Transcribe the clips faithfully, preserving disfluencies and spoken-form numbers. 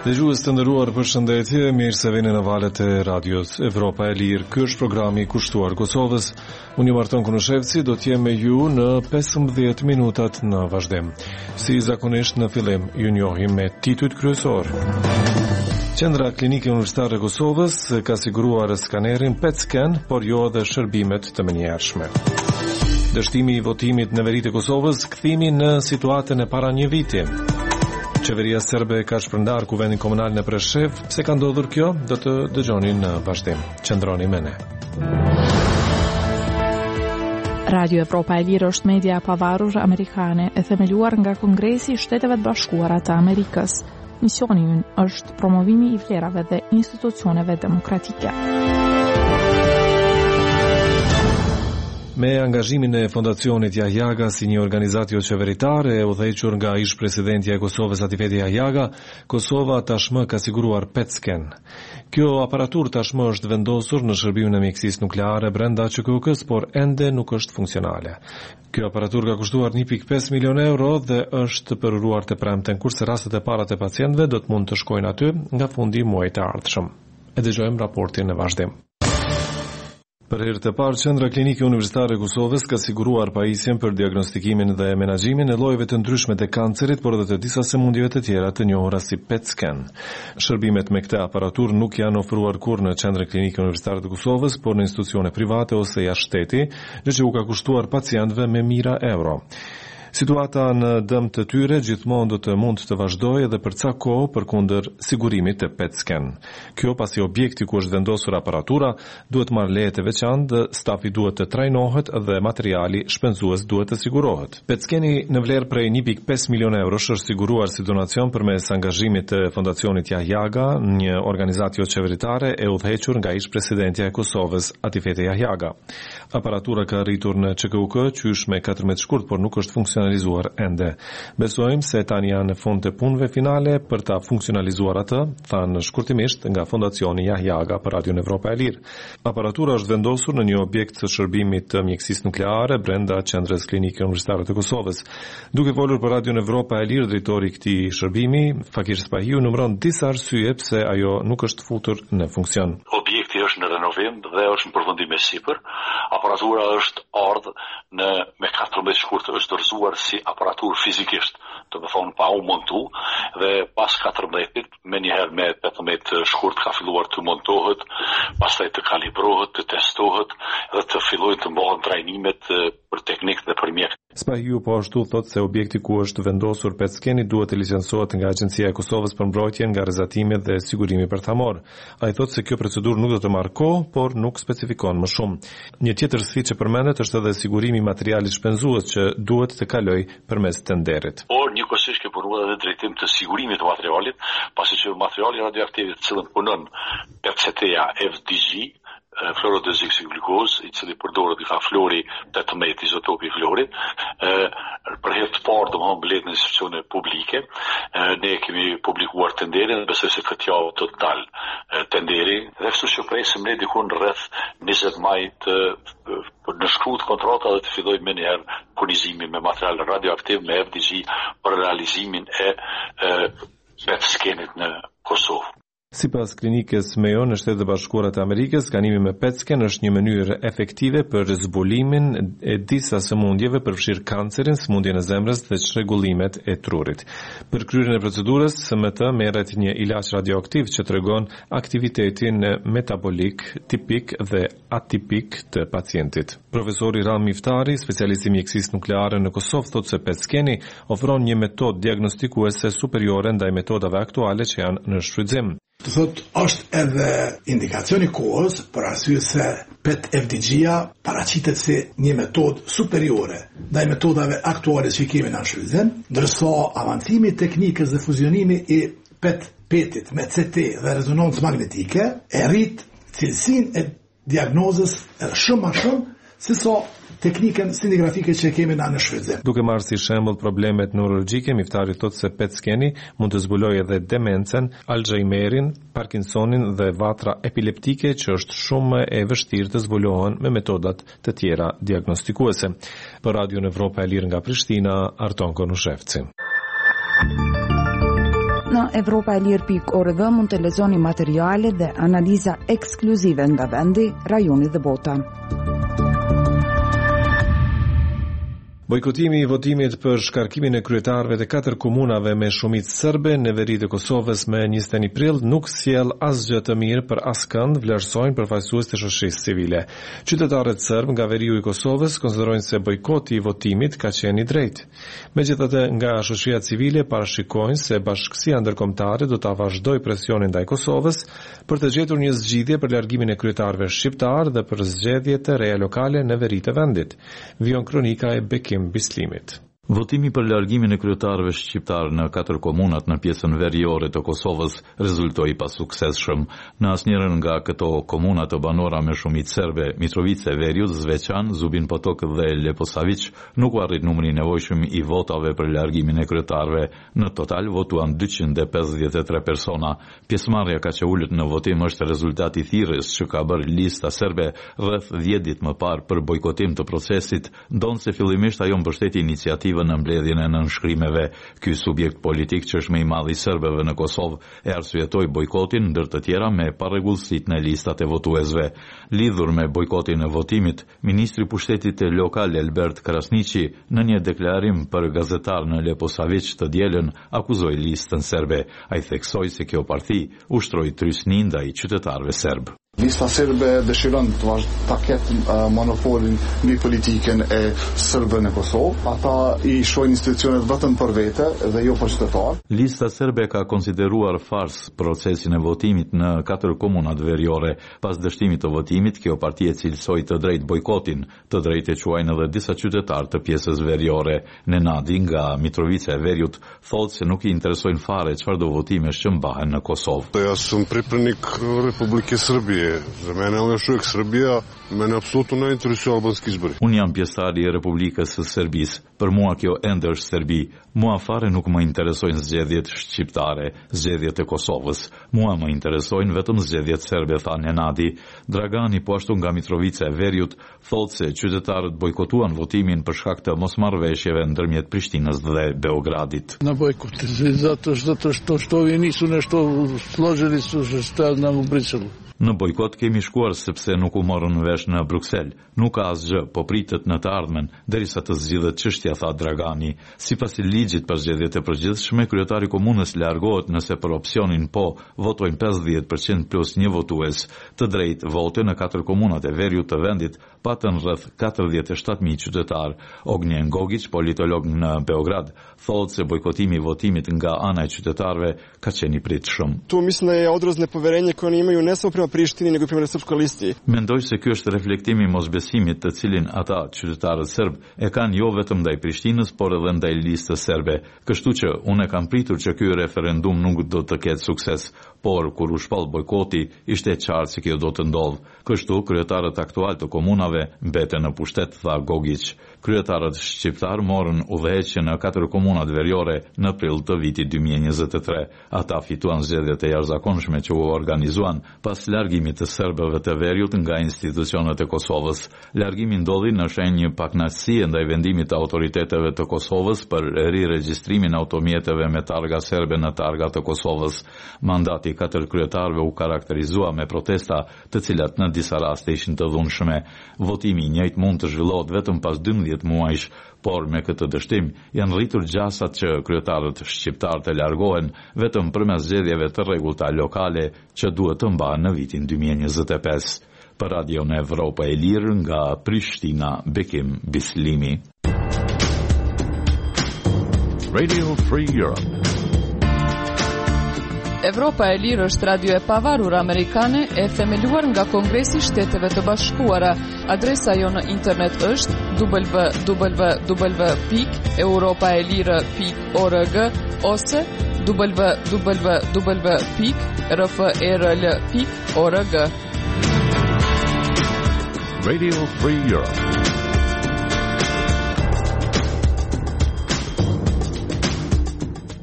Dëgjues të nderuar, përshëndetje, mirë se vini në valët e radios Evropa e Lirë. Ky është programi i kushtuar Kosovës. Unë jam Arton Kunushevci, do të jem me ju në pesëmbëdhjetë minutat në vazhdim. Si zakonisht në fillim, ju njohim me titujt kryesor. Qendra Klinike Universitare e Kosovës ka siguruar skanerin P E T scan, por jo edhe shërbimet të menjëhershme. Dështimi i votimit në veri të Kosovës, kthimi në situatën e para një viti. Qeveria serbe ka shpërndar kuvendin komunal në Preshev. Pse ka ndodhur kjo? Do të dëgjoni në vazhdim. Qëndroni me ne. Radio Evropa e Lirë është media e pavarur amerikane e themeluar nga Kongresi i Shteteve të Bashkuara të Amerikës. Misioni i ynë është promovimi i vlerave dhe institucioneve demokratike. Me angazhimin e Fondacionit Jahjaga si një organizatë jo qeveritare e udhëhequr nga ish presidentja e Kosovës Atifete Jahjaga, Kosova tashmë ka siguruar P E T scan. Kjo aparatur tashmë është vendosur në shërbimin e mjekësisë nukleare brenda Q K K-s, por ende nuk është funksionale. Kjo aparatur ka kushtuar një pikë pesë milion euro dhe është përuruar të premten, kurse rastet e para të pacientëve do të mund të shkojnë aty nga fundi i muajit të ardhshëm. E dëgjojmë raportin në vazhdim. Për herë të parë, Qendra Klinike Universitare e Kosovës ka siguruar pajisjen për diagnostikimin dhe menaxhimin e llojeve të ndryshme të kancerit, por edhe të disa sëmundjeve të tjera të njohura si P E T scan. Shërbimet me këtë aparatur nuk janë ofruar kurrë në Qendrën Klinike Universitare të Kosovës, por në institucione private ose jashtë shteti, gjë që u ka kushtuar pacientëve me mijëra euro. Situata në dëm të tyre gjithmonë do të mund të vazhdojë edhe për ca kohë përkundër sigurimit të P E T scan. Kjo pasi objekti ku është vendosur aparatura duhet marrë leje të veçantë dhe stafi duhet të trajnohet dhe materiali shpenzues duhet të sigurohet. P E T scani në vlerë prej një pikë pesë milion euro është siguruar si donacion përmes angazhimit të Fondacionit Jahjaga, një organizatë jo qeveritare e udhëhequr nga ish presidentja e Kosovës Atifete Jahjaga. Aparatura ka arritur në Q K K qysh me katërmbëdhjetë shkurt, por nuk është funksionalizuar ende. Besojmë se tani janë në fund të punëve finale për ta funksionalizuar atë, thanë shkurtimisht nga Fondacioni Jahjaga për Radion Evropa e Lirë. Aparatura është vendosur në një objekt të shërbimit të mjekësisë nukleare brenda Qendrës Klinike Universitare të Kosovës. Duke folur për Radion Evropa e Lirë, drejtori i këtij shërbimi, Fakir Spahiu, numëron disa arsye pse ajo nuk është futur në funksion. Objekti është në renovim dhe është në përfundim e sipër. Aparatura është ardhur në me katërmbëdhjetë shkurt është dorëzuar si aparatur fizikisht, do të thonë pa u montu, dhe pas katërmbëdhjetit me njëherë me tetëmbëdhjetë shkurt ka filluar të montohet, pastaj të kalibrohet, të testohet dhe të fillojnë të bëhen trajnimet për teknikë dhe për mjek. Spahiu po ashtu thotë se objekti ku është vendosur P E T scani duhet të licencohet nga Agjencia e Kosovës për mbrojtjen nga rrezatimet dhe sigurimi bërthamor. Ai thotë se kjo procedurë nuk do të marrë kohë, por nuk specifikon më shumë. Një tjetër sfidë që përmendet është edhe sigurimi i materialit shpenzues që duhet të kalojë përmes tenderit. Por njëkohësisht ke punuar edhe drejtim të sigurimit të materialit, pasi që materiali radioaktiv i cili punon P C T-ja F D G fluorodeoksyglukozë, i cili përdoret nga fluori tetëmbëdhjetë, izotopi i fluorit, për herë të parë domthonjë mbledh në institucione publike. Ne kemi publikuar tenderin, besoj se këtë javë do të dalë tenderi, dhe kështu që presim ne diku rreth njëzet maj të në shkruajt kontrata dhe të fillojmë më njëherë furnizimin me material radioaktiv me F D G për realizimin e P E T scanit në Kosovë. Sipas klinikës Mayo në Shtetet e Bashkuara të Amerikës, skanimi me P E T scan është një mënyrë efektive për zbulimin e disa sëmundjeve, përfshirë kancerin, sëmundjen e zemrës dhe çrregullimet e trurit. Për kryerjen e procedurës, S M T merret një ilaç radioaktiv që tregon aktivitetin metabolik tipik dhe atipik të pacientit. Profesori Ram Miftari, specialist i mjekësisë nukleare në Kosovë, thotë se P E T scani ofron një metodë diagnostikuese superiore ndaj metodave aktuale që janë në shfrytëzim. Të thot, është edhe indikacioni kohës për arsye se P E T F D G-ja paraqitet si një metodë superiore ndaj metodave aktuale që kemi në shfrytëzim, ndërsa avancimi i teknikës dhe fuzionimi i P E T P E T-it me C T dhe rezonancë magnetike e rrit cilësinë e diagnozës shumë më shumë se sa teknikën scintigrafike që kemi na në shfrytëzim. Duke marrë si shembull problemet neurologjike, Miftari thotë se P E T scani mund të zbulojë edhe demencën, Alzheimerin, Parkinsonin dhe vatra epileptike që është shumë e vështirë të zbulohen me metodat të tjera diagnostikuese. Për Radion Evropa e Lirë nga Prishtina, Arton Konushevci. Në evropa e lirë pikë org mund të lexoni materiale dhe analiza ekskluzive nga vendi, rajoni dhe bota. Bojkotimi i votimit për shkarkimin e kryetarëve të katër komunave me shumicë serbe në veri të Kosovës me njëzet e një prill nuk sjell asgjë të mirë për askënd, vlerësojnë përfaqësues të shoqërisë civile. Qytetarët serb nga veriu i Kosovës konsiderojnë se bojkoti i votimit ka qenë i drejtë. Megjithatë, nga shoqëria civile parashikojnë se bashkësia ndërkombëtare do ta vazhdojë presionin ndaj Kosovës për të gjetur një zgjidhje për largimin e kryetarëve shqiptar dhe për zgjedhje të reja lokale në veri të vendit. Vion kronika e Bekim Bislimit. Votimi për largimin e kryetarëve shqiptar në katër komunat në pjesën veriore të Kosovës rezultoi pa suksesshëm. Në asnjërin nga këto komuna të banora me shumicë serbe, Mitrovica, Veriut, Zveçan, Zubin Potok dhe Leposavić, nuk u arrit numri i nevojshëm i votave për largimin e kryetarëve. Në total votuan dyqind e pesëdhjetë e tre persona. Pjesëmarrja ka që ulët në votim është rezultati i thirrjes që ka bërë lista serbe rreth dhjetë ditë më parë për bojkotim të procesit, ndonse fillimisht ajo mbështeti iniciativën në mbledhjen e nënshkrimeve. Ky subjekt politik që është më i madh i serbëve në Kosovë e arsyetoi bojkotin ndër të tjera me parregullësitë në listat e votuesve. Lidhur me bojkotin e votimit, ministri i pushtetit lokal Elbert Krasniqi në një deklarim për gazetar në Leposavić të dielën akuzoi listën serbe. Ai theksoi se kjo parti ushtroi trysni ndaj qytetarëve serb. Lista serbe dëshiron të vazhdojë ta ketë uh, monopolin mbi politikën e serbëve në Kosovë. Ata i shohin institucionet vetëm për vete dhe jo për qytetar. Lista serbe ka konsideruar fars procesin e votimit në katër komunat veriore. Pas dështimit të votimit, kjo parti e cilësoi të drejtë bojkotin, të drejtë e quajnë edhe disa qytetar të pjesës veriore. Nenadi nga Mitrovica e Veriut thotë se nuk i interesojnë fare çfarë do votimesh që mbahen në Kosovë. Ja sam pripadnik Republike Srbije. За мен е uvek Srbija, mene apsolutno ne interesuju albanski izbori. Unë jam pjesëtari i Republikës së Serbisë. Për mua kjo ende është Serbi. Mua fare nuk më interesojnë zgjedhjet shqiptare, zgjedhjet e Kosovës. Mua më interesojnë vetëm zgjedhjet serbe, tha Nenadi. Dragani, po ashtu nga Mitrovica e Veriut, thotë se qytetarët bojkotuan votimin për shkak të mosmarrëveshjeve ndërmjet Prishtinës dhe Beogradit. Na bojkot, zato što što što vi nisu nešto složili su što nam u Briselu. Në bojkot kemi shkuar sepse nuk u morën vesh në Bruksel. Nuk ka asgjë, po pritet në të ardhmen derisa të zgjidhet çështja, tha Dragani. Sipas ligjit për zgjedhjet e përgjithshme, kryetari i komunës largohet nëse për opsionin po votojnë pesëdhjetë përqind plus një votues. Të drejtë vote në katër komunat e veriut të vendit patën rreth katërdhjetë e shtatë mijë qytetar. Ognjen Gogić, politolog në Beograd, thotë se bojkotimi i votimit nga ana e qytetarëve ka qenë i pritshëm. Tu mislim da je odraz nepoverenja koje oni imaju ne samo prema Prištini nego i prema srpskoj listi. Mendoj se ky është reflektimi i mosbesimit të cilin ata qytetarët serb e kanë jo vetëm ndaj Prishtinës, por edhe ndaj listës serbe. Kështu që unë e kam pritur që ky referendum nuk do të ketë sukses, por kur u shpall bojkoti ishte e qartë se kjo do të ndodhë. Kështu kryetarët aktual të komunave mbeten në pushtet, tha Gogić. Kryetarët shqiptar morën udhëheqje në katër komunat veriore në prill të vitit dy mijë e njëzet e tre. Ata fituan zgjedhjet e jashtëzakonshme që u organizuan pas largimit të serbëve të veriut nga institucionet e Kosovës. Largimi ndodhi në shenjë pakënaqësie ndaj vendimit të autoriteteve të Kosovës për riregjistrimin e automjeteve me targa serbe në targa të Kosovës. Mandati i katër kryetarëve u karakterizua me protesta, të cilat në disa raste ishin të dhunshme. Votimi i njëjtë mund të zhvillohet vetëm pas dymbëdhjetë muajsh, por me këtë dështim janë rritur gjasat që kryetarët shqiptar të largohen vetëm përmes zgjedhjeve të rregullta lokale që duhet të mbahen në vitin dy mijë e njëzet e pesë. Për Radion Evropa e Lirë nga Prishtina, Bekim Bislimi. Radio Free Europe. Evropa e Lirë është radio e pavarur amerikane e themeluar nga Kongresi i Shteteve të Bashkuara. Adresa jo në internet është w w w pikë europaelire pikë org ose w w w pikë r f e r l pikë org. Radio Free Europe.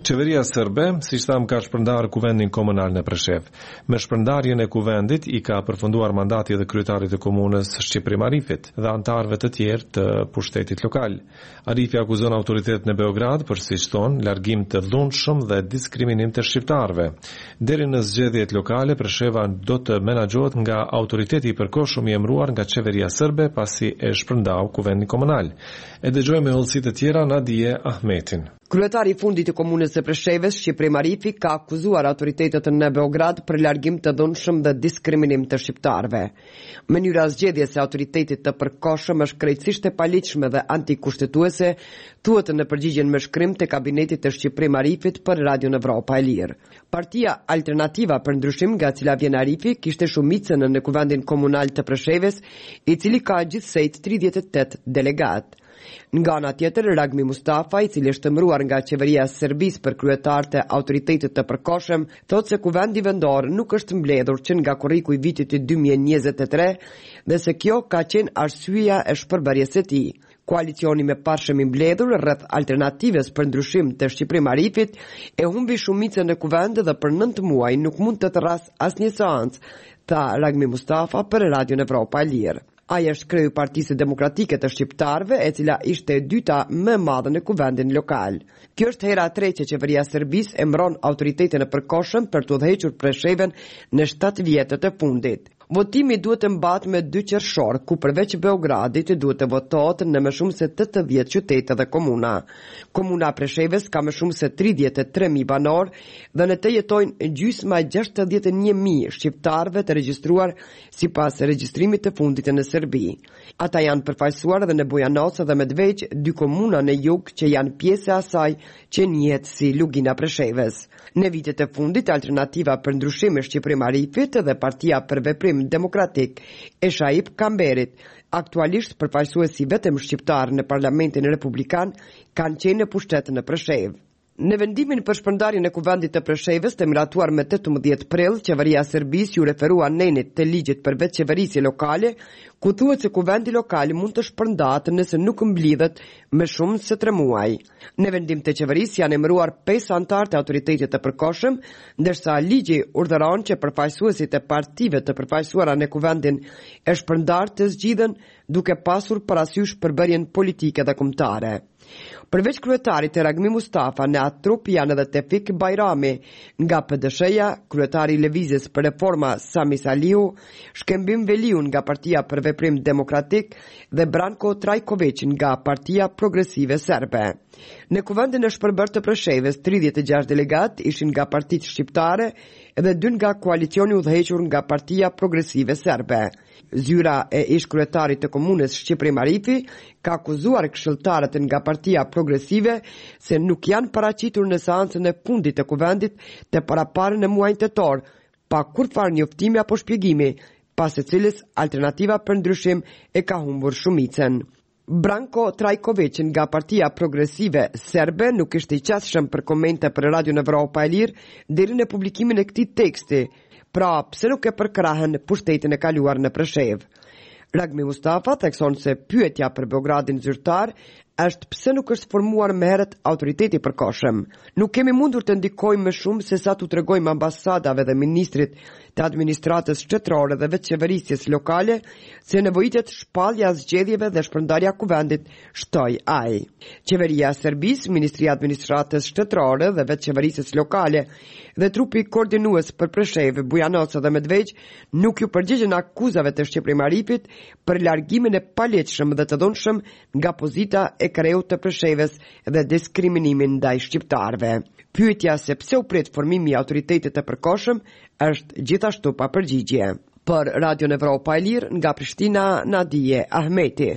Qeveria serbe, siç tham, ka shpërndarë kuvendin komunal në Preshev. Me shpërndarjen e kuvendit i ka përfunduar mandati edhe kryetarit të komunës Shqiprim Arifit dhe antarëve të tjerë të pushtetit lokal. Arifi akuzon autoritetin e Beograd për, siç thon, largim të dhunshëm dhe diskriminim të shqiptarëve. Deri në zgjedhjet lokale, Presheva do të menaxhohet nga autoriteti i përkohshëm i emëruar nga qeveria serbe pasi e shpërndau kuvendin komunal. E dëgjojmë me hollësi të tjera Nadije Ahmetin. Kryetari i fundit të komunës së Preshevës, Shqiprim Arifi, ka akuzuar autoritetet në Beograd për largim të dhunshëm dhe diskriminim të shqiptarëve. Mënyra zgjedhjes së autoritetit të përkohshëm është krejtësisht e paligjshme dhe antikushtetuese, thuhet në përgjigjen me shkrim të kabinetit të Shqiprim Arifit për Radion Evropa e Lirë. Partia Alternativa për Ndryshim, nga cila vjen Arifi, kishte shumicën në kuvendin komunal të Preshevës, i cili ka gjithsej tridhjetë e tetë delegat. Nga ana tjetër, Ragmi Mustafa, i cili është emëruar nga qeveria e Serbisë për kryetar të autoritetit të përkohshëm, thotë se kuvendi vendor nuk është mbledhur që nga korriku i vitit të dy mijë e njëzet e tre dhe se kjo ka qenë arsyeja e shpërbërjes së tij. Koalicioni me parshëm i mbledhur rreth alternativës për ndryshim të Shqiprim Arifit e humbi shumicën në kuvend dhe për nëntë muaj nuk mund të thras asnjë seancë, tha Ragmi Mustafa për Radion Evropa e Lirë. Ai është kreu i Partisë Demokratike të Shqiptarëve, e cila ishte e dyta më e madhe në kuvendin lokal. Kjo është hera e tretë që qeveria e Serbisë emëron autoritetin e përkohshëm për të udhëhequr Preshevën në shtatë vjetët e fundit. Votimi duhet të mbahet me dy qershor, ku përveç Beogradit duhet të votohet në më shumë se tetëdhjetë qytete dhe komuna. Komuna e Preshevës ka më shumë se tridhjetë e tre mijë banor dhe në të jetojnë gjysma e gjashtëdhjetë e një mijë shqiptarëve të regjistruar sipas regjistrimit të fundit në Serbi. Ata janë përfaqësuar edhe në Bujanoc dhe Medveq, dy komuna në jug që janë pjesë e asaj që njihet si Lugina Preshevës. Në vitet e fundit, Alternativa për Ndryshim e Shqiprim Arifit dhe Partia për Veprim Demokratik e Shaip Kamberit, aktualisht përfaqësuesi vetëm shqiptar në Parlamentin Republikan, kanë qenë në pushtet në Preshevë. Në vendimin për shpërndarjen e kuvendit të Preshevës të miratuar me tetëmbëdhjetë prill, qeveria e Serbisë ju referua nenit të ligjit për vetëqeverisje lokale, ku thuhet se kuvendi lokal mund të shpërndahet nëse nuk mblidhet më shumë se tre muaj. Në vendim të qeverisë janë emëruar pesë antar të autoritetit të përkohshëm, ndërsa ligji urdhëron që përfaqësuesit e partive të përfaqësuara në kuvendin e shpërndar të zgjidhen duke pasur parasysh përbërjen politike dhe kombëtare. Përveç kryetarit e Ragmi Mustafa, në atë trup janë edhe Tefik Bajrami nga P D S-ja, kryetari i Lëvizjes për Reforma Sami Salihu, Shkembim Veliu nga Partia për Veprim Demokratik dhe Branko Trajković nga Partia Progresive Serbe. Në kuvendin e shpërbërë të Preshevës, tridhjetë e gjashtë delegat ishin nga partitë shqiptare dhe dy nga koalicioni udhëhequr nga Partia Progresive Serbe. Zyra e ish kryetarit të komunës Shqiprim Arifi ka akuzuar këshilltarët nga Partia Progresive se nuk janë paraqitur në seancën e fundit të kuvendit të paraparë në muajin tetor, pa kurrfarë njoftimi apo shpjegimi, pas e cilës Alternativa për Ndryshim e ka humbur shumicën. Branko Trajković nga Partia Progresive Serbe nuk ishte i qasshëm për komente për Radion Evropa e Lirë deri në publikimin e këtij teksti. Pra, pse nuk e përkrahen pushtetin e kaluar në Preshevë? Ragmi Mustafa thekson se pyetja për Beogradin zyrtar është pse nuk është formuar më herët autoriteti përkohshëm. Nuk kemi mundur të ndikojmë më shumë se sa t'u tregojmë ambasadave dhe ministrit të administratës shtetërore dhe vetëqeverisjes lokale se nevojitet shpallja zgjedhjeve dhe shpërndarja kuvendit, shtoi ai. Qeveria e Serbisë, Ministria e Administratës shtetërore dhe vetëqeverisjes lokale dhe trupi koordinues për Preshevë, Bujanoc dhe Medveq nuk ju përgjigjen akuzave të Shqiprim Arifit për largimin e palegjshëm dhe të dhunshëm nga pozita e kreut të Preshevës dhe diskriminimin ndaj shqiptarëve. Pyetja se pse u prit formimi i autoritetit të përkohshëm është gjithashtu pa përgjigje. Për Radion Evropa e Lirë, nga Prishtina, Nadije Ahmeti.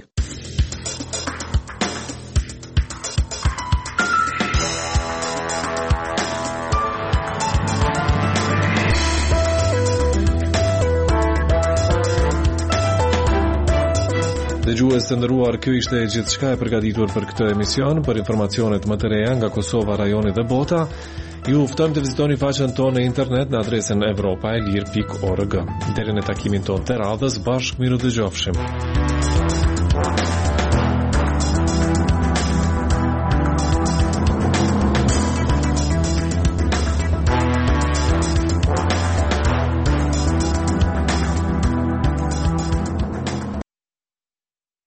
Dëgjues të nderuar, kjo ishte gjithçka e përgatitur për këtë emision. Për informacionet më të reja nga Kosova, rajoni dhe bota, ju ftojmë të vizitoni faqen tonë në internet në adresën evropaelir pikë org. Deri në takimin tonë të radhës, bashkë miru dëgjofshim.